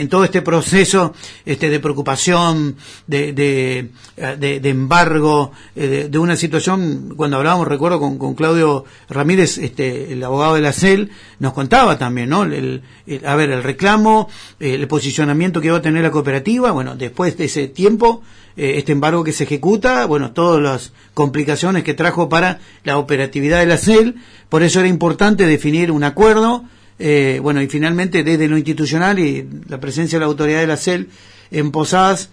en todo este proceso de preocupación, de embargo, de una situación, cuando hablábamos, recuerdo, con Claudio Ramírez, el abogado de la CEL, nos contaba también, ¿no? El reclamo, el posicionamiento que va a tener la cooperativa, bueno, después de ese tiempo, este embargo que se ejecuta, bueno, todas las complicaciones que trajo para la operatividad de la CEL, por eso era importante definir un acuerdo, y finalmente desde lo institucional y la presencia de la autoridad de la CEL en Posadas,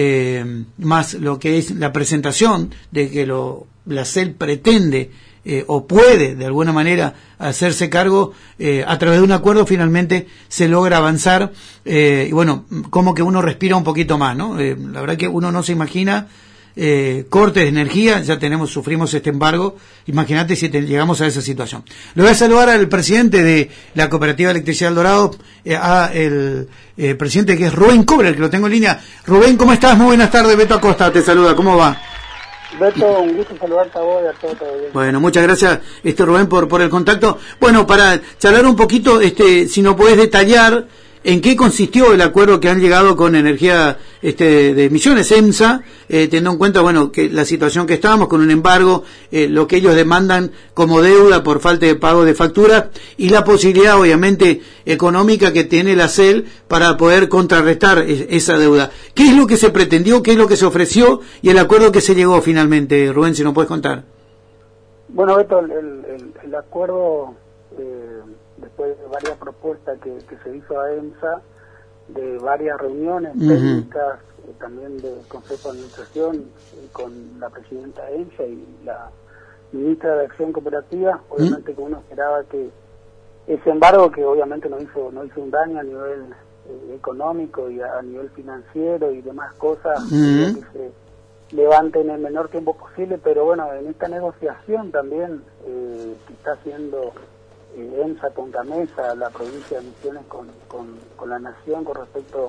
más lo que es la presentación de que la CEL pretende o puede de alguna manera hacerse cargo, a través de un acuerdo finalmente se logra avanzar, y bueno, como que uno respira un poquito más, ¿no? La verdad que uno no se imagina cortes de energía, ya sufrimos este embargo, imagínate si llegamos a esa situación. Le voy a saludar al presidente de la Cooperativa de Electricidad del Dorado, el presidente, que es Rubén Cobra, que lo tengo en línea. Rubén, ¿cómo estás? Muy buenas tardes, Beto Acosta te saluda, ¿cómo va? Beto, un gusto saludarte a vos y a todo bien. Bueno, muchas gracias, Rubén, por el contacto. Bueno, para charlar un poquito, si nos podés detallar en qué consistió el acuerdo que han llegado con Energía de Misiones, EMSA, teniendo en cuenta, bueno, que la situación que estábamos con un embargo, lo que ellos demandan como deuda por falta de pago de factura y la posibilidad, obviamente, económica que tiene la CEL para poder contrarrestar esa deuda. ¿Qué es lo que se pretendió, qué es lo que se ofreció y el acuerdo que se llegó finalmente, Rubén, si nos puedes contar? Bueno, Beto, el acuerdo, después de varias propuestas que se hizo a EMSA, de varias reuniones técnicas, también del Consejo de Administración, con la presidenta de EMSA y la ministra de Acción Cooperativa, obviamente que uno esperaba que ese embargo, que obviamente no hizo un daño a nivel económico y a nivel financiero y demás cosas, que se levante en el menor tiempo posible, pero bueno, en esta negociación también que está haciendo EMSA con Gamesa, la provincia de Misiones con la Nación, con respecto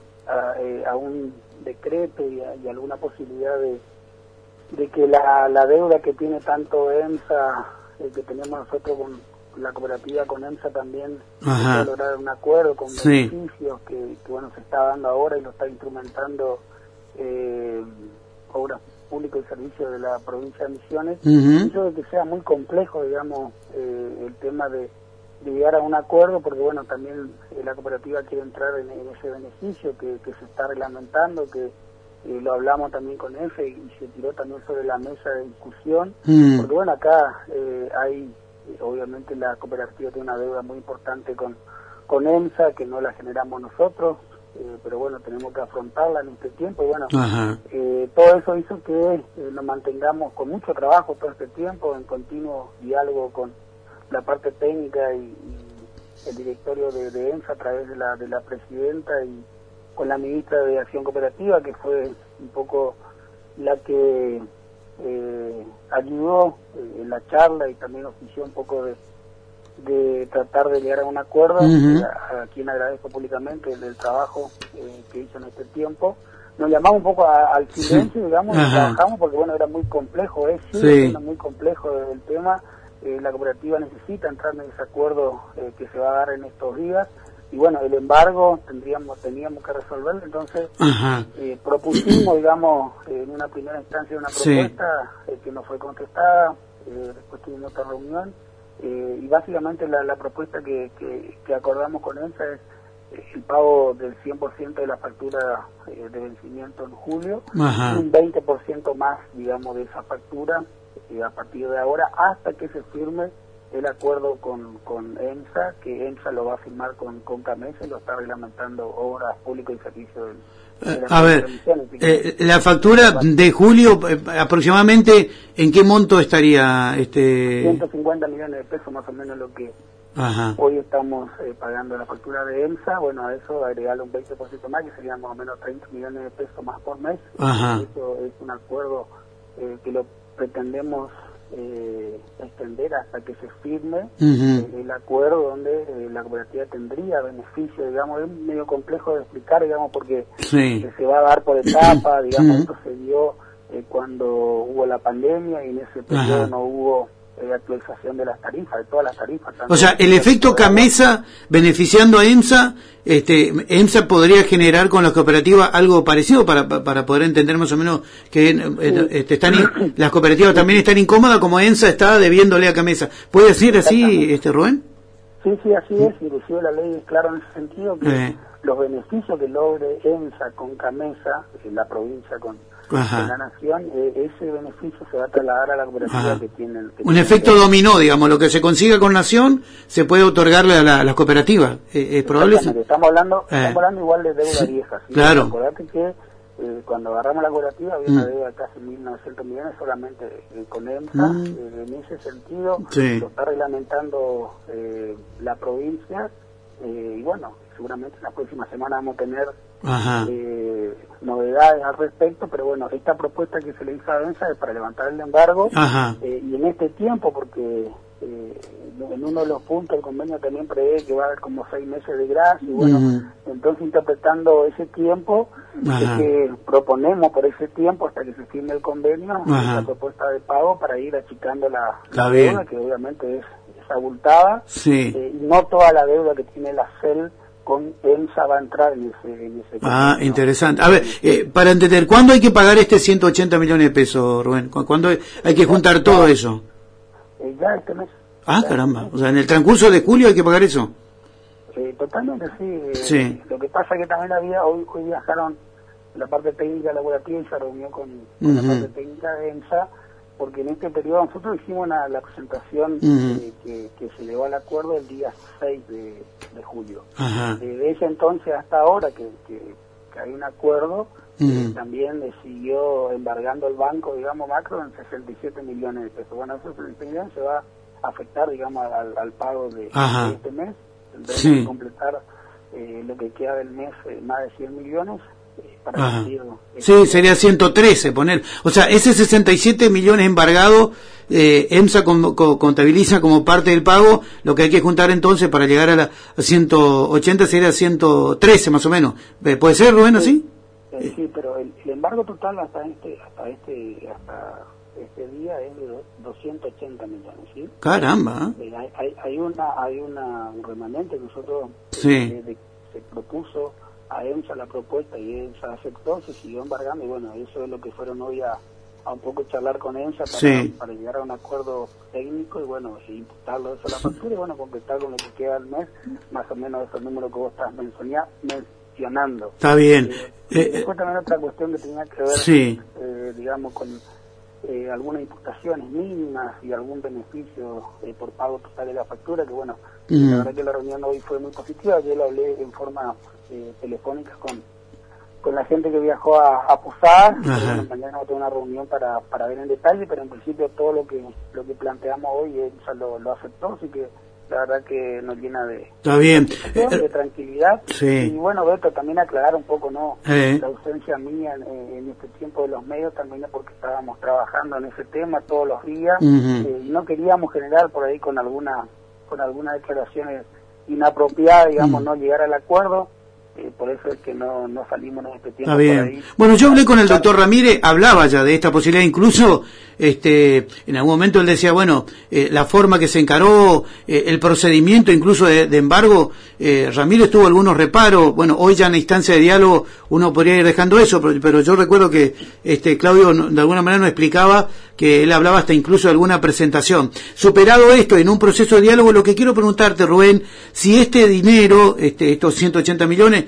a un decreto y alguna posibilidad de que la deuda que tiene tanto EMSA, que tenemos nosotros con la cooperativa, con EMSA también, puede lograr un acuerdo con beneficios que bueno, se está dando ahora y lo está instrumentando Obras Públicas y Servicios de la provincia de Misiones. Eso de que sea muy complejo, digamos, el tema de llegar a un acuerdo, porque bueno, también la cooperativa quiere entrar en ese beneficio que se está reglamentando, que lo hablamos también con EFE y se tiró también sobre la mesa de discusión, porque bueno, acá hay, obviamente la cooperativa tiene una deuda muy importante con EMSA, que no la generamos nosotros, pero bueno, tenemos que afrontarla en este tiempo, y bueno, todo eso hizo que nos mantengamos con mucho trabajo todo este tiempo, en continuo diálogo con la parte técnica y el directorio de EMSA a través de la presidenta, y con la ministra de Acción Cooperativa, que fue un poco la que ayudó en la charla y también ofició un poco de tratar de llegar a un acuerdo, a quien agradezco públicamente el trabajo que hizo en este tiempo. Nos llamamos un poco al silencio, digamos, y trabajamos porque bueno, era muy complejo, muy complejo el tema. La cooperativa necesita entrar en ese acuerdo que se va a dar en estos días, y bueno, el embargo teníamos que resolverlo, entonces propusimos, digamos, en una primera instancia una propuesta que no fue contestada, después tuvimos otra reunión, y básicamente la propuesta que acordamos con EMSA es el pago del 100% de la factura de vencimiento en julio, y un 20% más, digamos, de esa factura a partir de ahora, hasta que se firme el acuerdo con EMSA, que EMSA lo va a firmar con Gamesa y lo está reglamentando Obras Públicas y Servicios la factura de julio, aproximadamente, ¿en qué monto estaría? 150 millones de pesos más o menos lo que hoy estamos pagando la factura de EMSA. Bueno, a eso agregarle un 20% más, que serían más o menos 30 millones de pesos más por mes. Eso es un acuerdo que lo pretendemos extender hasta que se firme el acuerdo, donde la cooperativa tendría beneficio, digamos. Es medio complejo de explicar, digamos, porque se va a dar por etapa, digamos. Esto se dio cuando hubo la pandemia, y en ese periodo no hubo actualización de las tarifas, de todas las tarifas. O sea, el efecto Camesa beneficiando a EMSA, EMSA podría generar con las cooperativas algo parecido para poder entender más o menos que las cooperativas también están incómodas como EMSA está debiéndole a Camesa. ¿Puede ser así, Rubén? Sí, así es, inclusive la ley es clara en ese sentido, que los beneficios que logre EMSA con Camesa, en la provincia con la nación, ese beneficio se va a trasladar a la cooperativa que tienen. Un efecto dominó, digamos, lo que se consiga con nación se puede otorgarle a las cooperativas. ¿Es probable? Estamos hablando igual de deuda vieja. ¿Sí? Claro. Acordate que cuando agarramos la cooperativa había una deuda de casi 1.900 millones solamente con EMSA. En ese sentido lo está reglamentando la provincia y bueno, seguramente en la próxima semana vamos a tener novedades al respecto, pero bueno, esta propuesta que se le hizo a EMSA es para levantar el embargo y en este tiempo, porque en uno de los puntos el convenio también prevé que va a haber como 6 meses de gracia y bueno, entonces interpretando ese tiempo es que proponemos por ese tiempo hasta que se firme el convenio la propuesta de pago para ir achicando la deuda, que obviamente es abultada, y no toda la deuda que tiene la CEL con EMSA va a entrar en ese convenio. Interesante. A ver, para entender, ¿cuándo hay que pagar 180 millones de pesos, Rubén? ¿Cuándo hay que juntar todo eso? Ya este mes. Caramba. O sea, en el transcurso de julio hay que pagar eso. Totalmente, sí. Lo que pasa es que también hoy viajaron la parte técnica de la cooperativa y se reunió con la parte técnica de EMSA, porque en este periodo nosotros hicimos la presentación que se llevó al acuerdo el día 6 de julio. Desde ese entonces hasta ahora que hay un acuerdo, también siguió embargando el banco, digamos, macro en 67 millones de pesos. Bueno, esos 67 millones se va a afectar, digamos, al pago de este mes. Tendremos que completar lo que queda del mes, más de 100 millones. Sería 113 poner. O sea, ese 67 millones embargado, EMSA contabiliza como parte del pago. Lo que hay que juntar entonces para llegar a 180 sería 113 más o menos. ¿Puede ser, Rubén, así? Sí, pero el embargo total hasta este día es de 280 millones, ¿sí? Caramba. Hay un remanente que nosotros se propuso a EMSA la propuesta y EMSA aceptó, se siguió embargando y bueno, eso es lo que fueron hoy a un poco charlar con EMSA para llegar a un acuerdo técnico y bueno, imputarlo eso a la factura y bueno, completar con lo que queda al mes, más o menos esos números que vos estás mencionando. Está bien. Después también otra cuestión que tenía que ver, digamos, con algunas imputaciones mínimas y algún beneficio por pago total de la factura, que bueno, la verdad que la reunión hoy fue muy positiva. Yo lo hablé en forma telefónica con la gente que viajó a Posadas. Mañana vamos a tener una reunión para ver en detalle, pero en principio todo lo que planteamos hoy ya lo aceptó, así que la verdad que nos llena de tranquilidad. Y bueno, Beto, también aclarar un poco la ausencia mía en este tiempo de los medios también es porque estábamos trabajando en ese tema todos los días y no queríamos generar por ahí con algunas declaraciones inapropiadas, digamos, no llegar al acuerdo. Por eso es que no salimos en este tiempo. Está bien. Por ahí. Bueno, yo hablé con el doctor Ramírez, hablaba ya de esta posibilidad, incluso en algún momento él decía, bueno, la forma que se encaró, el procedimiento incluso de embargo, Ramírez tuvo algunos reparos. Bueno, hoy ya en la instancia de diálogo uno podría ir dejando eso, pero yo recuerdo que Claudio de alguna manera nos explicaba que él hablaba hasta incluso de alguna presentación. Superado esto, en un proceso de diálogo, lo que quiero preguntarte, Rubén, si este dinero, estos 180 millones,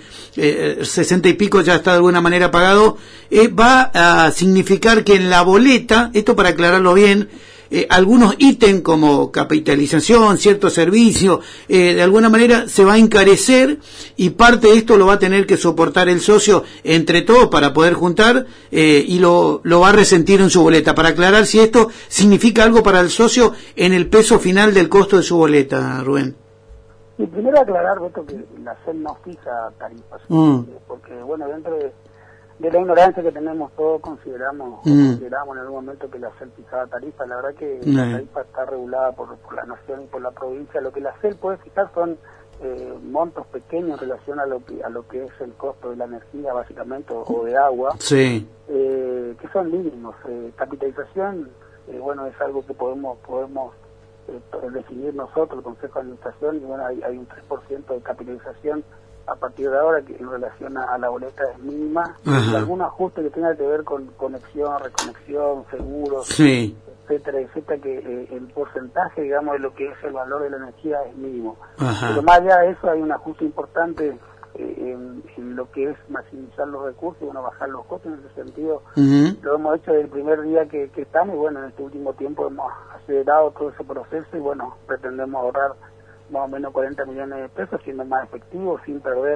60 y pico ya está de alguna manera pagado, va a significar que en la boleta, esto para aclararlo bien, algunos ítems como capitalización, ciertos servicios, de alguna manera se va a encarecer y parte de esto lo va a tener que soportar el socio entre todos para poder juntar y lo va a resentir en su boleta. Para aclarar si esto significa algo para el socio en el peso final del costo de su boleta, Rubén. Y primero aclarar, Beto, que la CEL no fija tarifas, porque bueno, dentro de la ignorancia que tenemos todos consideramos en algún momento que la CEL fijaba tarifas. La verdad que la tarifa está regulada por la nación y por la provincia. Lo que la CEL puede fijar son montos pequeños en relación a lo que es el costo de la energía básicamente o de agua, que son mínimos. Capitalización bueno, es algo que podemos definir nosotros, el Consejo de Administración, y bueno, hay un 3% de capitalización a partir de ahora, que en relación a la boleta es mínima, y algún ajuste que tenga que ver con conexión, reconexión, seguros, sí, etcétera, etcétera, que el porcentaje, digamos, de lo que es el valor de la energía es mínimo. ajá, Pero más allá de eso hay un ajuste importante en lo que es maximizar los recursos y bueno, bajar los costos. En ese sentido lo hemos hecho desde el primer día que estamos, y bueno, en este último tiempo hemos acelerado todo ese proceso y bueno, pretendemos ahorrar más o menos 40 millones de pesos, siendo más efectivos, sin perder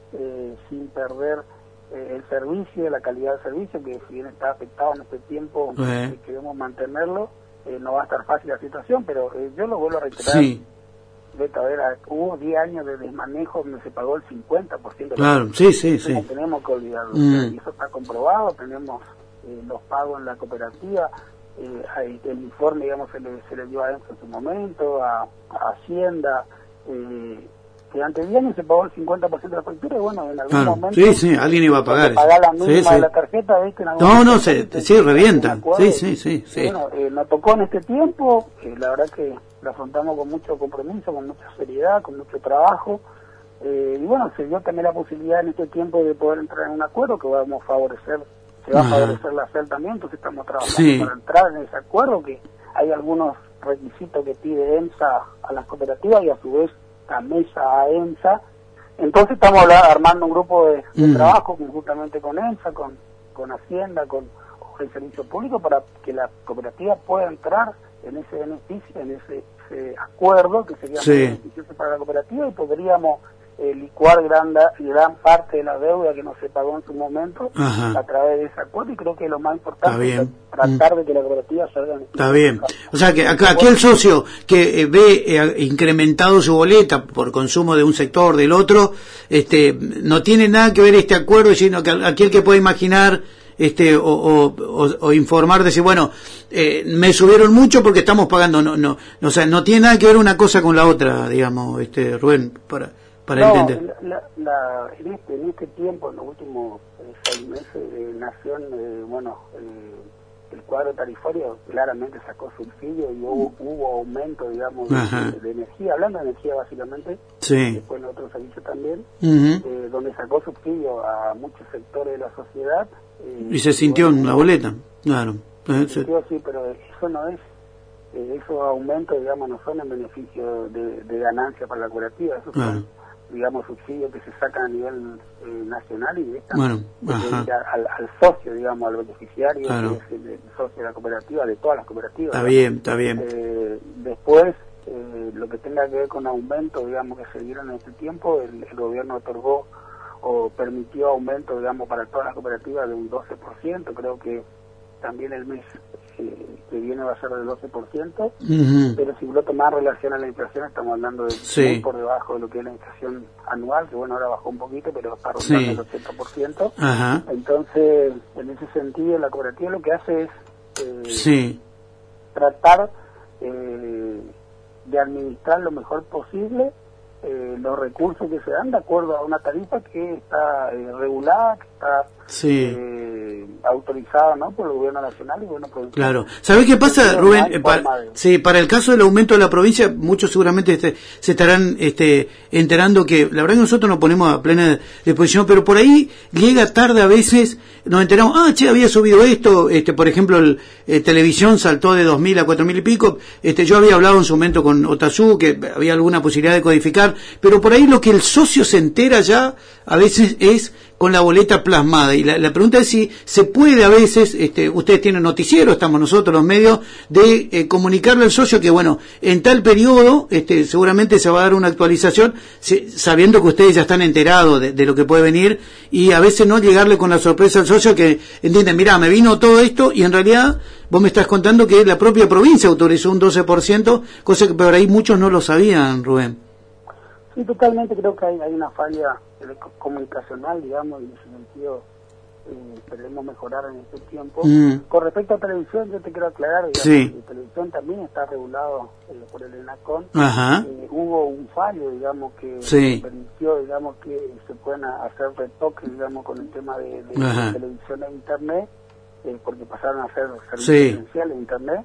el servicio, la calidad del servicio, que si bien está afectado en este tiempo, queremos mantenerlo. No va a estar fácil la situación, pero yo lo vuelvo a reiterar. Sí. Beto, a ver, hubo 10 años de desmanejo donde se pagó el 50%. Claro, sí. No tenemos que olvidarlo. Y eso está comprobado, tenemos los pagos en la cooperativa. El informe, digamos, se le dio a ENSA en su momento, a Hacienda, que antes de 10 años se pagó el 50% de la factura, y bueno, en algún momento... Sí, alguien iba a pagar eso. Pagar la mínima de la tarjeta, ¿viste? Sí, revientan. Sí. Bueno, nos tocó en este tiempo, la verdad que lo afrontamos con mucho compromiso, con mucha seriedad, con mucho trabajo, y bueno, se dio también la posibilidad en este tiempo de poder entrar en un acuerdo que vamos a favorecer. Se va a favorecer la CEL también, entonces estamos trabajando para entrar en ese acuerdo, que hay algunos requisitos que pide EMSA a las cooperativas y a su vez a Mesa a EMSA. Entonces estamos armando un grupo de trabajo conjuntamente con EMSA, con Hacienda, con el Servicio Público, para que la cooperativa pueda entrar en ese beneficio, en ese acuerdo que sería muy beneficioso para la cooperativa, y podríamos licuar gran parte de la deuda que no se pagó en su momento a través de ese acuerdo, y creo que lo más importante es tratar de que la cooperativa salga. Está bien. O sea, que aquí el socio que ve incrementado su boleta por consumo de un sector, del otro, no tiene nada que ver este acuerdo, sino que aquel que puede imaginar o informar, decir, bueno, me subieron mucho porque estamos pagando, o sea, no tiene nada que ver una cosa con la otra, digamos, Rubén, para entender. En este tiempo, en los últimos 6 meses, nació, el cuadro tarifario claramente sacó subsidio y hubo aumento, digamos, de energía, hablando de energía básicamente, después en otros servicios también, donde sacó subsidio a muchos sectores de la sociedad. Y se sintió en la boleta, claro. Se sintió, sí, pero eso no es, esos aumentos, digamos, no son en beneficio de ganancia para la cooperativa, eso son, digamos, subsidios que se sacan a nivel nacional y directamente al socio, digamos, al beneficiario, que es el socio de la cooperativa, de todas las cooperativas. Está bien. Después, lo que tenga que ver con aumentos, digamos, que se dieron en este tiempo, el gobierno otorgó o permitió aumento, digamos, para todas las cooperativas de un 12%, creo que también el mes que viene va a ser del 12%, pero si lo tomás en relación a la inflación, estamos hablando de muy por debajo de lo que es la inflación anual, que bueno, ahora bajó un poquito, pero está rondando el 80%. Entonces, en ese sentido, la cooperativa lo que hace es tratar de administrar lo mejor posible los recursos que se dan de acuerdo a una tarifa que está regulada, que está autorizada, ¿no?, por el gobierno nacional y bueno, por claro. ¿Sabés qué pasa, Rubén? Para el caso del aumento de la provincia, muchos seguramente se estarán enterando que la verdad que nosotros nos ponemos a plena disposición, pero por ahí llega tarde a veces, nos enteramos, había subido esto, por ejemplo, televisión saltó de 2.000 a 4.000 y pico, yo había hablado en su momento con Otazú, que había alguna posibilidad de codificar, pero por ahí lo que el socio se entera ya a veces es con la boleta plasmada, y la pregunta es si se puede a veces, ustedes tienen noticiero, estamos nosotros los medios, de comunicarle al socio que bueno, en tal periodo seguramente se va a dar una actualización, sabiendo que ustedes ya están enterados de lo que puede venir, y a veces no llegarle con la sorpresa al socio que entienden, mirá, me vino todo esto y en realidad vos me estás contando que la propia provincia autorizó un 12%, cosa que por ahí muchos no lo sabían, Rubén. Sí, totalmente, creo que hay una falla comunicacional, digamos, y en ese sentido esperemos mejorar en este tiempo. Con respecto a televisión, yo te quiero aclarar, digamos, que televisión también está regulado por el ENACON. Hubo un fallo, digamos, que permitió, digamos, que se puedan hacer retoques, digamos, con el tema de televisión e internet, porque pasaron a ser servicios esenciales en internet.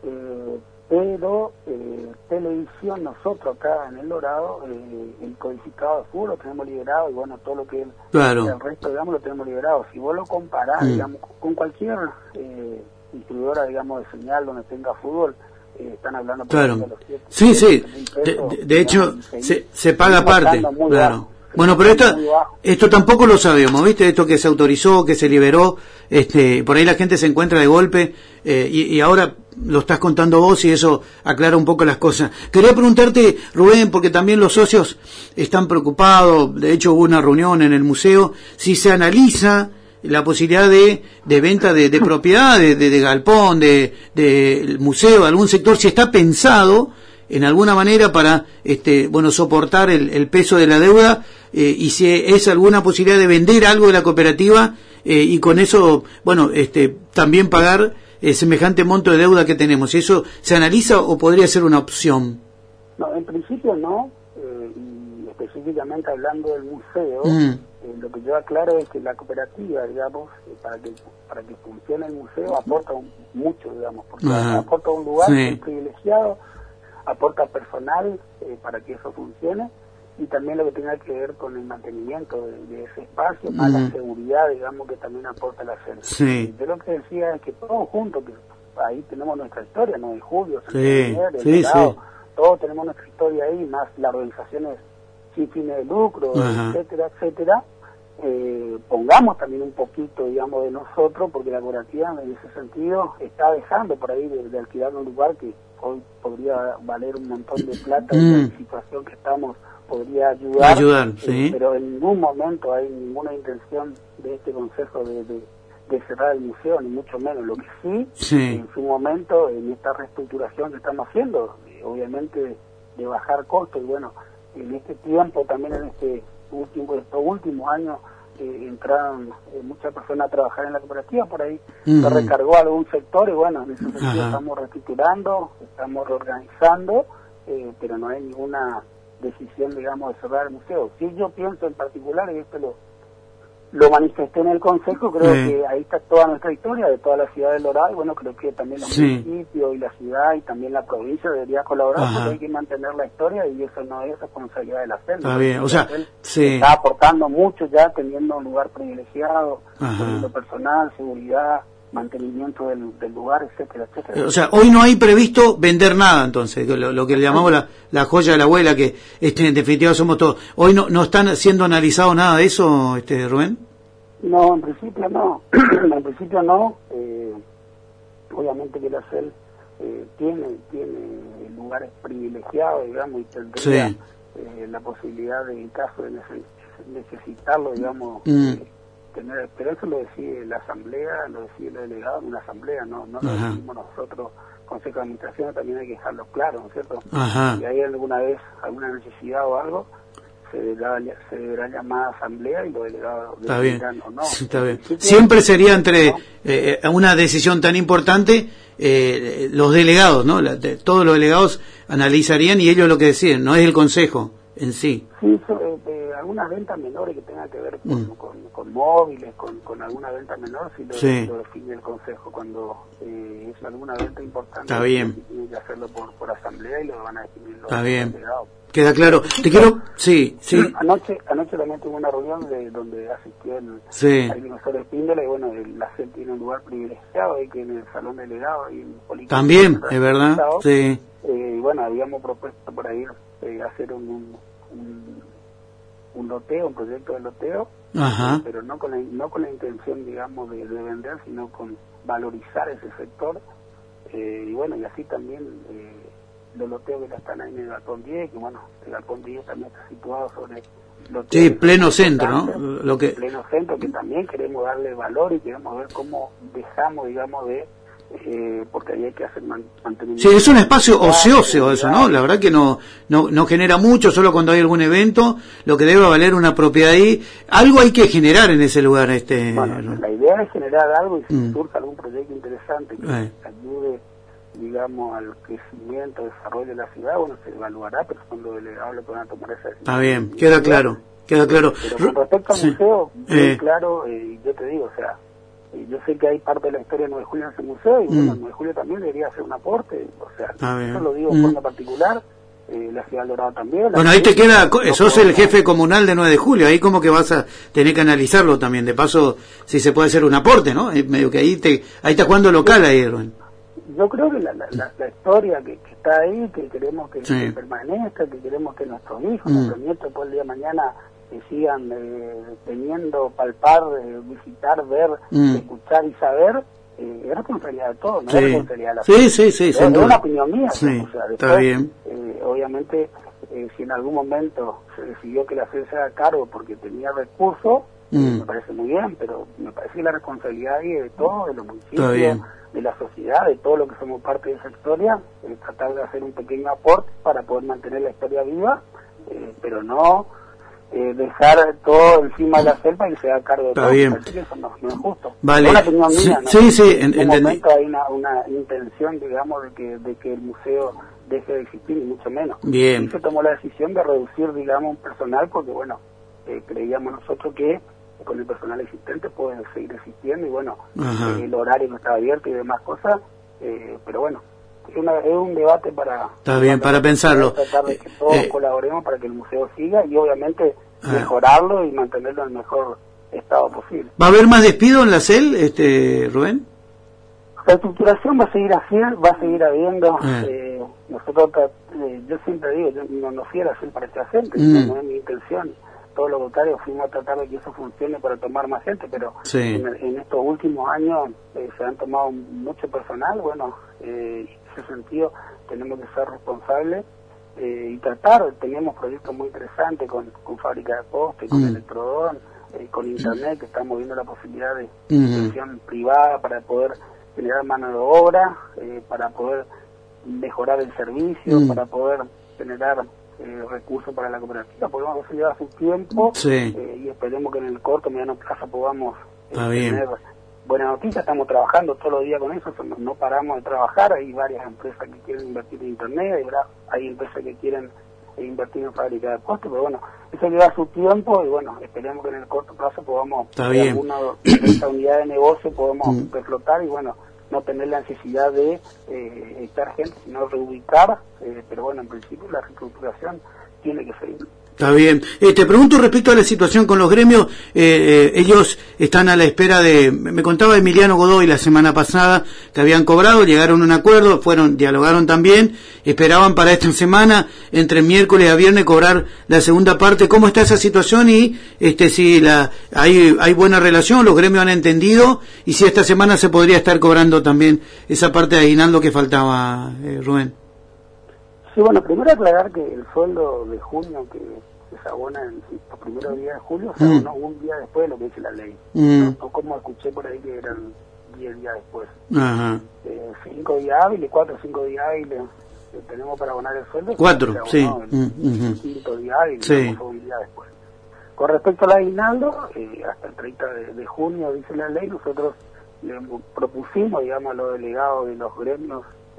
pero televisión, nosotros acá en El Dorado, el codificado de fútbol lo tenemos liberado, y bueno, todo lo que el resto, digamos, lo tenemos liberado. Si vos lo comparás, digamos, con cualquier distribuidora, digamos, de señal donde tenga fútbol, están hablando por claro. de los 7, sí, sí, pesos, de hecho, digamos, se paga aparte, claro. Bajo. Bueno, pero esto tampoco lo sabemos, ¿viste? Esto que se autorizó, que se liberó, por ahí la gente se encuentra de golpe, y ahora lo estás contando vos y eso aclara un poco las cosas. Quería preguntarte, Rubén, porque también los socios están preocupados, de hecho hubo una reunión en el museo, si se analiza la posibilidad de venta de propiedad, de galpón, del museo, de algún sector, si está pensado en alguna manera para soportar el peso de la deuda, y si es alguna posibilidad de vender algo de la cooperativa, y con eso también pagar semejante monto de deuda que tenemos. ¿Eso se analiza o podría ser una opción? No, en principio no, y específicamente hablando del museo, lo que yo aclaro es que la cooperativa, digamos, para que funcione el museo aporta mucho, digamos, porque aporta un lugar privilegiado, aporta personal para que eso funcione, y también lo que tenga que ver con el mantenimiento de ese espacio, más la seguridad, digamos, que también aporta la sede. Sí. Yo lo que decía es que todos juntos, que ahí tenemos nuestra historia, ¿no? De Julio, todos tenemos nuestra historia ahí, más las organizaciones sin fines de lucro, etcétera, etcétera. Pongamos también un poquito, digamos, de nosotros, porque la cooperativa en ese sentido está dejando por ahí de alquilar un lugar que hoy podría valer un montón de plata, y la situación que estamos podría ayudar, pero en ningún momento hay ninguna intención de este consejo de cerrar el museo, ni mucho menos. Lo que sí, en su momento, en esta reestructuración que estamos haciendo, obviamente de bajar costos, y bueno, en este tiempo también, en estos últimos años, entraron muchas personas a trabajar en la cooperativa, por ahí se recargó algún sector, y bueno, en ese sentido estamos reestructurando, estamos reorganizando, pero no hay ninguna decisión, digamos, de cerrar el museo. Si yo pienso en particular, y esto lo manifesté en el consejo, creo que ahí está toda nuestra historia de toda la ciudad de El Dorado, y bueno, creo que también los municipios y la ciudad y también la provincia debería colaborar, porque hay que mantener la historia, y eso no es responsabilidad de la CEL. Está bien, o sea, está aportando mucho ya, teniendo un lugar privilegiado, teniendo personal, seguridad, mantenimiento del lugar, etcétera, etcétera. O sea, hoy no hay previsto vender nada, entonces, lo que le llamamos la joya de la abuela, que en definitiva somos todos. Hoy no están siendo analizado nada de eso, Rubén. No, en principio no. En principio no. Obviamente que la CEL tiene lugares privilegiados, digamos, y tendría la posibilidad de, en caso de necesitarlo, digamos, tener, pero eso lo decide la asamblea, lo decide el delegado en una asamblea, no lo decimos nosotros, Consejo de Administración, también hay que dejarlo claro, ¿no es cierto? Si hay alguna vez alguna necesidad o algo, se deberá llamar a asamblea, y los delegados decidirán o no. Está bien. Siempre sería entre una decisión tan importante, los delegados, ¿no? Todos los delegados analizarían, y ellos lo que deciden, no es el consejo en sí. Sí, algunas ventas menores que tengan que ver con móviles, con alguna venta menor, si lo define el consejo. Cuando es alguna venta importante, está bien, tienen que hacerlo por asamblea, y lo van a definir los delegados. Queda claro. Te quiero... Sí. Anoche también tuve una reunión donde asistió el profesor Espíndola, y bueno, la CEL tiene un lugar privilegiado ahí, que en el salón delegado y en Política. También, es verdad, sí. Y bueno, habíamos propuesto por ahí hacer un loteo, un proyecto de loteo, pero no con la intención, digamos, de vender, sino con valorizar ese sector, y bueno, y así también los loteos que están ahí en el Galpón 10, que bueno, el Galpón 10 también está situado sobre loteo, pleno centro, ¿no? Pleno centro, que también queremos darle valor, y queremos ver cómo dejamos, digamos, porque ahí hay que hacer mantenimiento. Sí, es un espacio ocioso eso, ¿no? La verdad que no genera mucho, solo cuando hay algún evento, lo que debe valer una propiedad ahí. Algo hay que generar en ese lugar. Bueno, la idea es generar algo, y si surge algún proyecto interesante que ayude, digamos, al crecimiento, desarrollo de la ciudad, bueno, se evaluará, pero son los delegados los que van a tomar esa decisión. Está bien, queda claro. Pero con respecto al museo, muy claro, yo te digo, o sea, Yo sé que hay parte de la historia de 9 de julio en ese museo, y bueno, 9 de julio también debería hacer un aporte, o sea, eso lo digo en forma particular, la ciudad del Dorado también. Bueno, ahí te queda, sos el jefe comunal de 9 de julio, ahí como que vas a tener que analizarlo también, de paso, si se puede hacer un aporte, ¿no? Medio que ahí está jugando local ahí, Rubén. Yo creo que la historia que está ahí, que queremos que permanezca, que queremos que nuestros hijos, nuestros nietos, por el día de mañana, sigan teniendo, palpar, visitar, ver, escuchar y saber, es responsabilidad de todos, no es responsabilidad de la sí, es una opinión mía. Sí, o sea, después, está bien. Obviamente, si en algún momento se decidió que la FED se haga cargo porque tenía recursos, me parece muy bien, pero me parece que la responsabilidad ahí de todos, de los municipios, de la sociedad, de todo lo que somos parte de esa historia, tratar de hacer un pequeño aporte para poder mantener la historia viva, pero no dejar todo encima de la selva y se haga cargo de todo. Bien. Eso no es justo. Vale. Es una opinión mía, ¿no? Sí, en un momento hay una intención, digamos, de que el museo deje de existir, y mucho menos. Bien. Y se tomó la decisión de reducir, digamos, un personal, porque bueno, creíamos nosotros que con el personal existente pueden seguir existiendo, y bueno, el horario no estaba abierto y demás cosas, pero bueno, es un debate para... Está bien, para pensarlo. Tratar de que todos colaboremos para que el museo siga y obviamente mejorarlo y mantenerlo en el mejor estado posible. ¿Va a haber más despido en la CEL, Rubén? La estructuración va a seguir habiendo. Nosotros, yo siempre digo, yo no fui a la CEL para echar gente, no es mi intención. Todo lo contrario, fuimos a tratar de que eso funcione para tomar más gente, pero en estos últimos años se han tomado mucho personal. Bueno, en ese sentido tenemos que ser responsables y tratar. Tenemos proyectos muy interesantes con fábrica de postes, con electrodón, con internet, que estamos viendo la posibilidad de inversión privada para poder generar mano de obra, para poder mejorar el servicio, para poder generar recursos para la cooperativa, porque vamos a llevar su tiempo y esperemos que en el corto, mediano plazo podamos tener buena noticia. Estamos trabajando todos los días con eso, no paramos de trabajar. Hay varias empresas que quieren invertir en internet, hay empresas que quieren invertir en fábrica de postes, pero bueno, eso lleva su tiempo y bueno, esperemos que en el corto plazo podamos alguna de esta unidad de negocio podamos reflotar y bueno, no tener la necesidad de echar gente, sino reubicar, pero bueno, en principio la reestructuración tiene que seguir. Está bien. Te pregunto respecto a la situación con los gremios, ellos están a la espera me contaba Emiliano Godoy la semana pasada que habían cobrado, llegaron a un acuerdo, dialogaron también, esperaban para esta semana, entre miércoles a viernes, cobrar la segunda parte. ¿Cómo está esa situación? Y si hay buena relación, los gremios han entendido, y si esta semana se podría estar cobrando también esa parte de aguinaldo que faltaba, Rubén. Sí, bueno, primero aclarar que el sueldo de junio que se abona en los primeros días de julio se abonó un día después de lo que dice la ley. No como escuché por ahí que eran 10 días después. 5 días hábiles, 4 o 5 días hábiles tenemos para abonar el sueldo. 4, sí. El quinto día hábil, un día después. Con respecto al aguinaldo, hasta el 30 de junio dice la ley, nosotros le propusimos, digamos, a los delegados de los gremios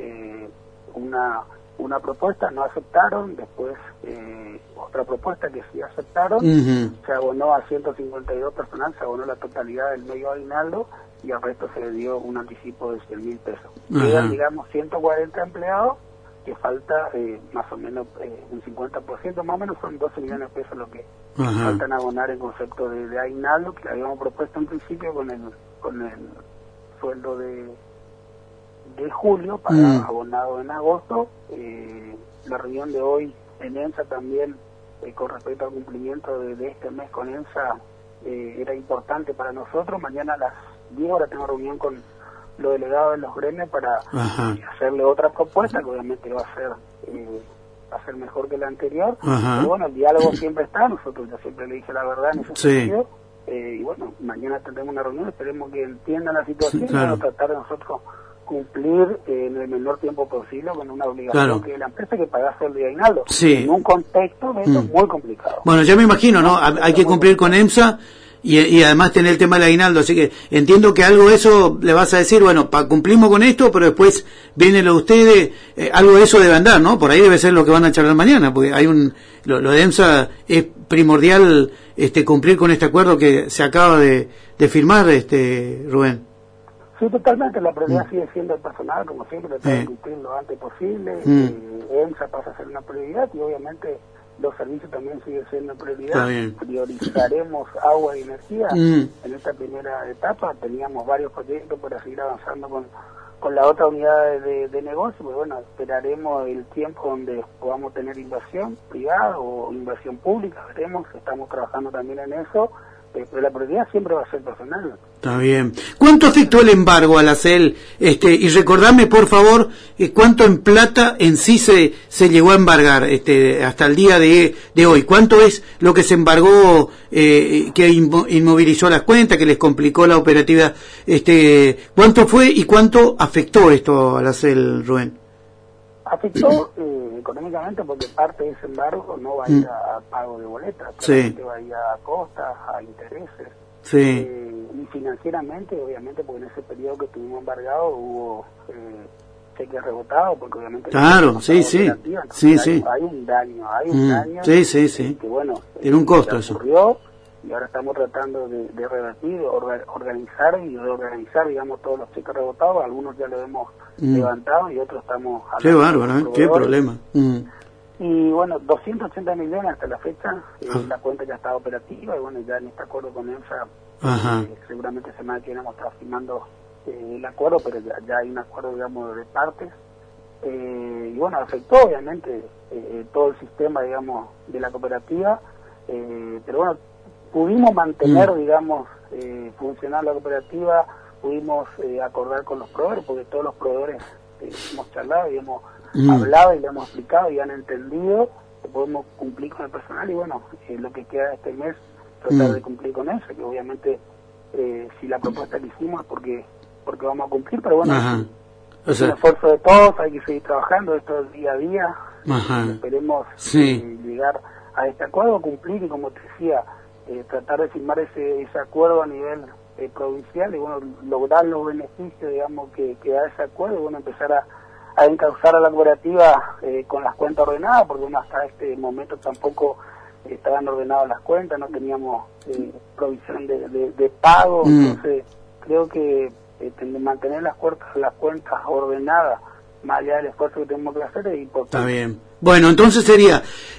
una propuesta, no aceptaron, después otra propuesta que sí aceptaron, se abonó a 152 personal, se abonó la totalidad del medio aguinaldo y al resto se le dio un anticipo de 100.000 pesos. Quedan, digamos, 140 empleados, que falta más o menos un 50%, más o menos son 12 millones de pesos lo que faltan abonar en concepto de aguinaldo, que habíamos propuesto en principio con el sueldo de julio para abonado en agosto. La reunión de hoy en ENSA también con respecto al cumplimiento de este mes con ENSA era importante para nosotros. Mañana a las 10 horas tengo reunión con los delegados de los gremios para hacerle otra propuesta que obviamente va a ser mejor que la anterior, pero bueno, el diálogo siempre está, nosotros yo siempre le dije la verdad en ese sentido, y bueno, mañana tendremos una reunión, esperemos que entiendan la situación y vamos a tratar de nosotros cumplir en el menor tiempo posible con una obligación que la empresa que pagase el de aguinaldo en un contexto de eso muy complicado. Bueno, ya me imagino, ¿no? Hay que cumplir con EMSA y además tener el tema del aguinaldo, así que entiendo que algo de eso le vas a decir, bueno, cumplimos con esto, pero después viene lo de ustedes, algo de eso debe andar, ¿no? Por ahí debe ser lo que van a charlar mañana, porque hay lo de EMSA es primordial cumplir con este acuerdo que se acaba de firmar, Rubén. Sí, totalmente. La prioridad sigue siendo el personal, como siempre, tratar de cumplir lo antes posible. EMSA pasa a ser una prioridad y obviamente los servicios también siguen siendo prioridad. Priorizaremos agua y energía en esta primera etapa. Teníamos varios proyectos para seguir avanzando con la otra unidad de negocio, pues bueno, esperaremos el tiempo donde podamos tener inversión privada o inversión pública, veremos, estamos trabajando también en eso, pero la prioridad siempre va a ser personal. Está bien. ¿Cuánto afectó el embargo a la CEL? Y recordame, por favor, cuánto en plata en sí se llegó a embargar hasta el día de hoy. ¿Cuánto es lo que se embargó, que inmovilizó las cuentas, que les complicó la operativa? ¿Cuánto fue y cuánto afectó esto a la CEL, Rubén? Afectó económicamente porque parte de ese embargo no va a ir a pago de boletas, va a ir a costas, a intereses. Y financieramente, obviamente, porque en ese periodo que estuvimos embargados hubo cheques rebotados, porque obviamente... Claro, sí. Hay un daño, que bueno... Tiene un costo eso. Y ahora estamos tratando de revertir, organizar y reorganizar, digamos, todos los cheques rebotados. Algunos ya los hemos levantado y otros estamos... Qué bárbaro, qué problema. Y bueno, 280 millones hasta la fecha, la cuenta ya está operativa y bueno, ya en este acuerdo con EMSA, seguramente semana que viene vamos a estar firmando el acuerdo, pero ya hay un acuerdo, digamos, de partes. Y bueno, afectó obviamente todo el sistema, digamos, de la cooperativa, pero bueno, pudimos mantener, digamos, funcionar la cooperativa, pudimos acordar con los proveedores, porque todos los proveedores hemos charlado y hemos hablado y le hemos explicado y han entendido que podemos cumplir con el personal y bueno, lo que queda este mes tratar de cumplir con eso, que obviamente si la propuesta que hicimos es porque vamos a cumplir, pero bueno, es un esfuerzo de todos, hay que seguir trabajando esto día a día, esperemos llegar a este acuerdo, cumplir y como te decía, tratar de firmar ese acuerdo a nivel provincial y bueno, lograr los beneficios, digamos, que da ese acuerdo y bueno, empezar a encauzar a la cooperativa con las cuentas ordenadas, porque bueno, hasta este momento tampoco estaban ordenadas las cuentas, no teníamos provisión de pago, entonces creo que mantener las cuentas ordenadas, más allá del esfuerzo que tenemos que hacer, es importante. Está bien. Bueno, entonces sería,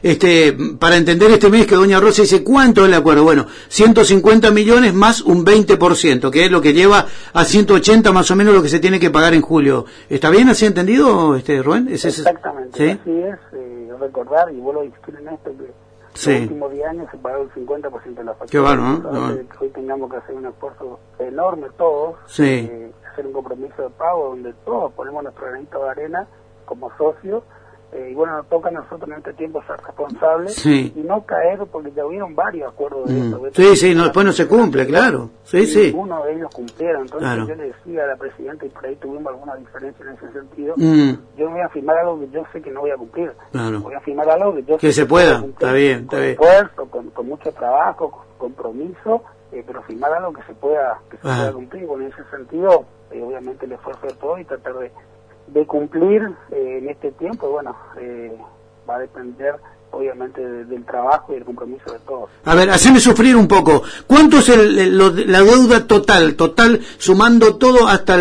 para entender este mes que doña Rosa dice, ¿cuánto es el acuerdo? Bueno, 150 millones más un 20%, que es lo que lleva a 180 más o menos lo que se tiene que pagar en julio. ¿Está bien así entendido, Rubén? Exactamente, ¿sí? Así es, recordar, y vuelvo a insistir en esto, que los últimos 10 años se pagó el 50% de la factura. Qué bueno, ¿no? Que hoy tengamos que hacer un esfuerzo enorme todos, hacer un compromiso de pago donde todos ponemos nuestro granito de arena como socios, y bueno, nos toca a nosotros en este tiempo ser responsables y no caer, porque ya hubieron varios acuerdos de eso. Después no se cumple, claro. Ninguno de ellos cumplieron, entonces yo le decía a la presidenta, y por ahí tuvimos alguna diferencia en ese sentido, yo no voy a firmar algo que yo sé que no voy a cumplir. Voy a firmar algo que yo sé se pueda, cumplir, está bien. Esfuerzo, con mucho trabajo, con compromiso, pero firmar algo que se pueda cumplir. Bueno, en ese sentido, obviamente el esfuerzo de todo y tratar de cumplir en este tiempo, bueno, va a depender obviamente del trabajo y el compromiso de todos. A ver, haceme sufrir un poco. ¿Cuánto es la deuda total, sumando todo hasta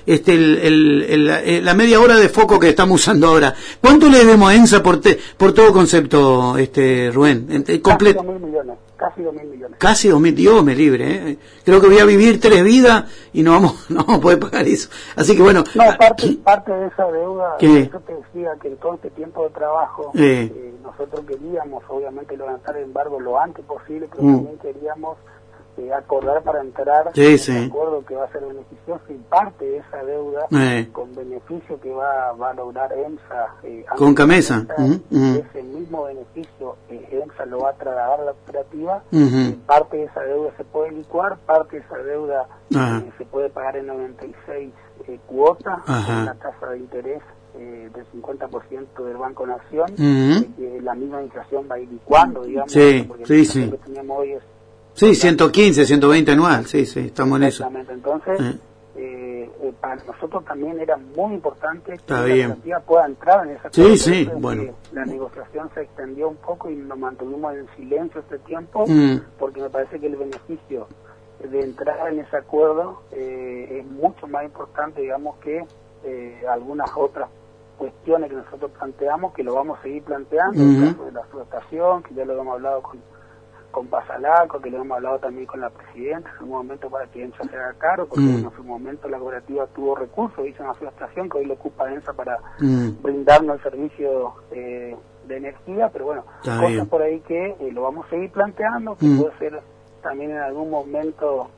la media hora de foco que estamos usando ahora? ¿Cuánto le debemos a EMSA por todo concepto, Rubén? Casi 2.000 millones. Casi 2.000, Dios me libre, Creo que voy a vivir 3 vidas y no vamos a poder pagar eso. Así que bueno. No, parte de esa deuda, yo te decía que en todo este tiempo de trabajo, nosotros queríamos obviamente levantar el embargo lo antes posible, pero también queríamos acordar para entrar en un acuerdo que va a ser beneficioso y parte de esa deuda con beneficio que va a lograr EMSA con Camesa, ese mismo beneficio EMSA lo va a trasladar a la cooperativa, parte de esa deuda se puede licuar, parte de esa deuda se puede pagar en 96 cuotas con una tasa de interés del 50% del Banco Nación, que la misma inflación va a ir licuando, digamos, porque lo que teníamos hoy es 115, 120 anual, estamos en eso. Exactamente, entonces para nosotros también era muy importante que la cooperativa pueda entrar en esa bueno. La negociación se extendió un poco y nos mantuvimos en silencio este tiempo, porque me parece que el beneficio de entrar en ese acuerdo es mucho más importante, digamos, que algunas otras cuestiones que nosotros planteamos, que lo vamos a seguir planteando, el caso de la subestación, que ya lo hemos hablado con Pasalaco, que lo hemos hablado también con la presidenta en un momento para que EMSA se haga cargo, porque en su momento la cooperativa tuvo recursos, hizo una subestación que hoy lo ocupa EMSA para brindarnos el servicio de energía, pero bueno, cosas por ahí que lo vamos a seguir planteando, que puede ser también en algún momento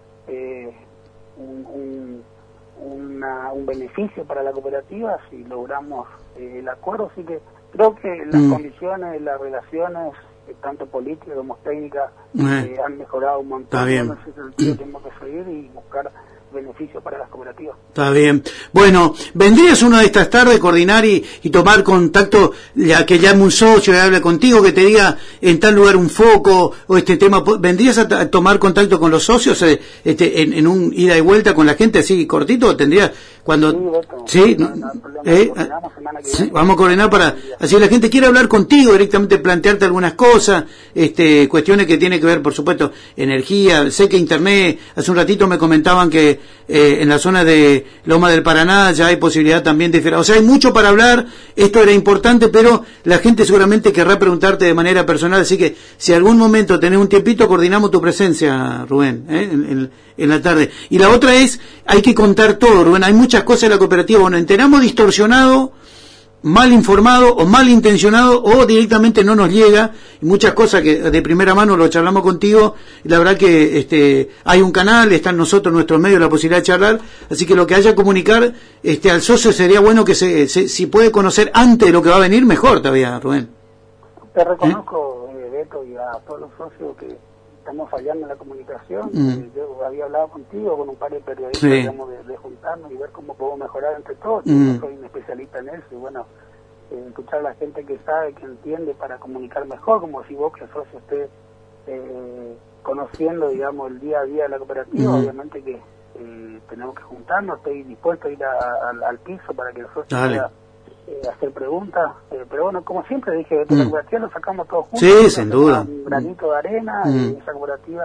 un beneficio para la cooperativa si logramos el acuerdo. Así que creo que las condiciones, las relaciones, tanto políticas como técnicas, han mejorado un montón. En ese sentido tenemos que seguir y buscar beneficios para las cooperativas. Está bien. Bueno, ¿vendrías una de estas tardes coordinar y tomar contacto, ya que llame un socio y hable contigo, que te diga en tal lugar un foco o este tema? ¿Vendrías a tomar contacto con los socios en un ida y vuelta con la gente así cortito? ¿Tendrías cuando vamos a coordinar para así la gente quiere hablar contigo directamente, plantearte algunas cosas, cuestiones que tienen que ver, por supuesto, energía? Sé que internet, hace un ratito me comentaban que en la zona de Loma del Paraná ya hay posibilidad también de, o sea, hay mucho para hablar. Esto era importante, pero la gente seguramente querrá preguntarte de manera personal, así que si algún momento tenés un tiempito, coordinamos tu presencia, Rubén, en la tarde. Y la otra es, hay que contar todo, Rubén, hay muchas cosas en la cooperativa, bueno, enteramos distorsionado, mal informado o mal intencionado, o directamente no nos llega, y muchas cosas que de primera mano lo charlamos contigo, y la verdad que hay un canal, están nosotros, nuestros medios, la posibilidad de charlar, así que lo que haya que comunicar al socio sería bueno que si puede conocer antes de lo que va a venir, mejor todavía, Rubén. Te reconozco, Beto, y a todos los socios que estamos fallando en la comunicación. Yo había hablado contigo, con un par de periodistas, digamos, de juntarnos y ver cómo podemos mejorar entre todos. Yo no soy un especialista en eso, y bueno, escuchar a la gente que sabe, que entiende, para comunicar mejor, como si vos, que el socio, esté conociendo, digamos, el día a día de la cooperativa. Obviamente que tenemos que juntarnos, estoy dispuesto a ir al piso para que el socio pueda hacer preguntas, pero bueno, como siempre dije, la cooperativa lo sacamos todos juntos. Sí, sin duda. Un granito de arena, esa cooperativa,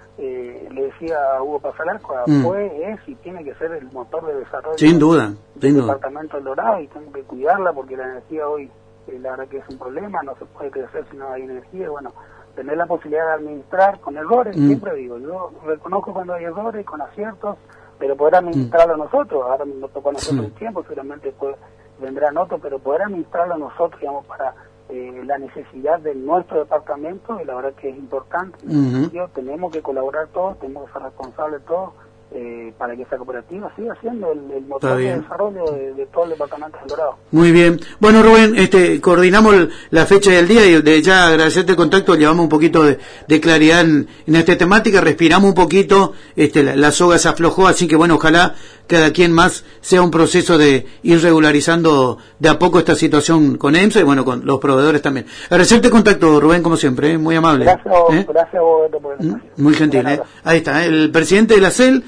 le decía a Hugo Pasalaco, es y tiene que ser el motor de desarrollo del departamento del Dorado, y tenemos que cuidarla porque la energía hoy, la verdad que es un problema, no se puede crecer si no hay energía. Bueno, tener la posibilidad de administrar con errores, siempre digo, yo reconozco cuando hay errores, con aciertos, pero poder administrarlo nosotros, ahora nos tocó a nosotros el tiempo, seguramente después vendrán otros, pero poder administrarlo nosotros, digamos, para la necesidad de nuestro departamento, y la verdad que es importante. Tenemos que colaborar todos, tenemos que ser responsables todos, para que esa cooperativa siga siendo el motor de desarrollo de todo el departamento del Dorado. Muy bien. Bueno, Rubén, coordinamos la fecha y el día, y de ya agradecerte el contacto, llevamos un poquito de claridad en esta temática, respiramos un poquito, la soga se aflojó, así que bueno, ojalá cada quien más sea un proceso de ir regularizando de a poco esta situación con EMSA y bueno, con los proveedores también. Agradecerte el contacto, Rubén, como siempre, muy amable. Gracias a vos, por el espacio. Muy gentil, Ahí está, el presidente de la CEL,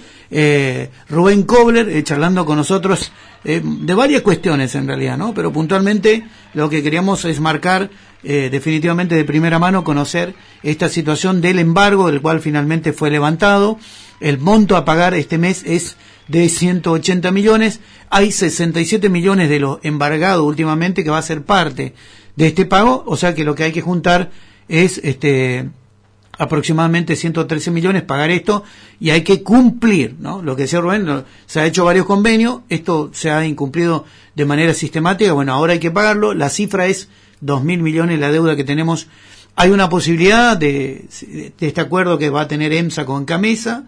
Rubén Kobler, charlando con nosotros de varias cuestiones en realidad, ¿no? Pero puntualmente lo que queríamos es marcar definitivamente de primera mano, conocer esta situación del embargo, del cual finalmente fue levantado. El monto a pagar este mes es de 180 millones, hay 67 millones de lo embargado últimamente que va a ser parte de este pago, o sea que lo que hay que juntar es aproximadamente 113 millones, pagar esto, y hay que cumplir, ¿no? Lo que decía Rubén, se ha hecho varios convenios, esto se ha incumplido de manera sistemática, bueno, ahora hay que pagarlo, la cifra es 2.000 millones la deuda que tenemos. Hay una posibilidad de este acuerdo que va a tener EMSA con Camesa,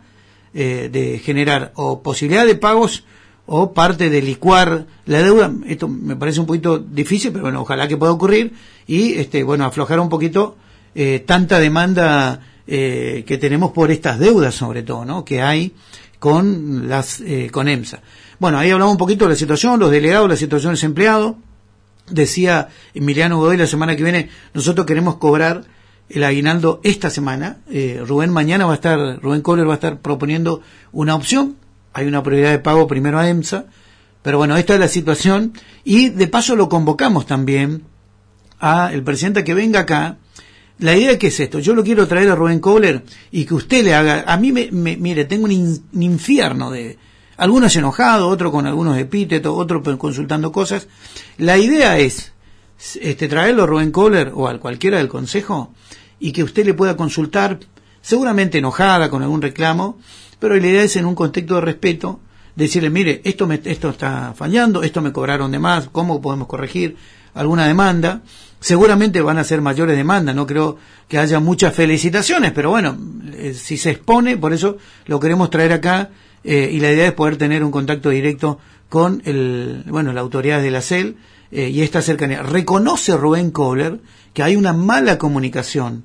de generar o posibilidad de pagos o parte de licuar la deuda. Esto me parece un poquito difícil, pero bueno, ojalá que pueda ocurrir y bueno, aflojar un poquito tanta demanda que tenemos por estas deudas, sobre todo, ¿no?, que hay con con EMSA. Bueno, ahí hablamos un poquito de la situación, los delegados, la situación de desempleado. Decía Emiliano Godoy, la semana que viene nosotros queremos cobrar el aguinaldo esta semana. Rubén Kobler va a estar proponiendo una opción hay una prioridad de pago primero a EMSA, pero bueno, esta es la situación, y de paso lo convocamos también a el presidente a que venga acá. La idea que es esto, yo lo quiero traer a Rubén Kohler y que usted le haga, a mí mire, tengo un infierno de, algunos enojados, otros con algunos epítetos, otros consultando cosas. La idea es traerlo a Rubén Kohler o a cualquiera del consejo y que usted le pueda consultar, seguramente enojada con algún reclamo, pero la idea es en un contexto de respeto, decirle, mire, esto está fallando, esto me cobraron de más, ¿cómo podemos corregir alguna demanda? Seguramente van a ser mayores demandas, no creo que haya muchas felicitaciones, pero bueno, si se expone, por eso lo queremos traer acá, y la idea es poder tener un contacto directo con la autoridad de la CEL, y esta cercanía. Reconoce Rubén Kohler que hay una mala comunicación.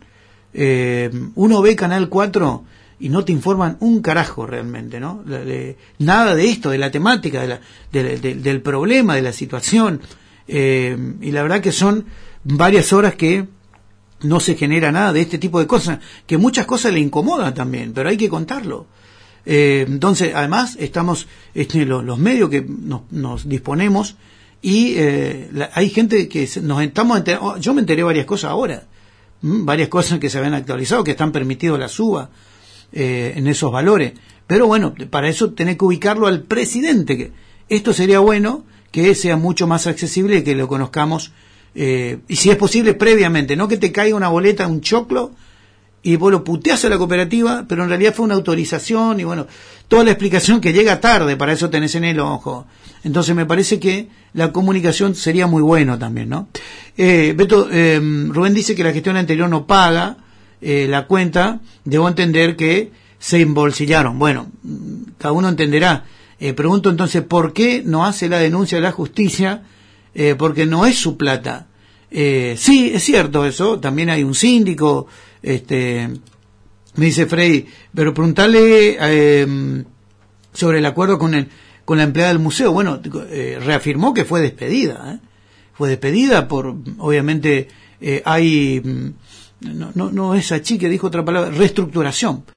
Uno ve Canal 4 y no te informan un carajo realmente, ¿no? Nada de esto, de la temática, del problema, de la situación, y la verdad que son varias horas que no se genera nada de este tipo de cosas, que muchas cosas le incomodan también, pero hay que contarlo. Entonces, además, estamos, los medios que nos disponemos, y hay gente que nos estamos enterando. Yo me enteré varias cosas ahora, varias cosas que se habían actualizado, que están permitidos la suba en esos valores, pero bueno, para eso tenés que ubicarlo al presidente, que esto sería bueno que sea mucho más accesible y que lo conozcamos, y si es posible previamente, no que te caiga una boleta, un choclo, y vos lo puteás a la cooperativa, pero en realidad fue una autorización, y bueno, toda la explicación que llega tarde, para eso tenés en el ojo. Entonces me parece que la comunicación sería muy bueno también, ¿no? Beto, Rubén dice que la gestión anterior no paga la cuenta, debo entender que se embolsillaron. Bueno, cada uno entenderá. Pregunto entonces, ¿por qué no hace la denuncia a la justicia? Porque no es su plata. Sí, es cierto eso, también hay un síndico, me dice Freddy, pero preguntarle sobre el acuerdo con la empleada del museo. Bueno, reafirmó que fue despedida, fue despedida por, obviamente, hay, no es achí, que dijo otra palabra, reestructuración.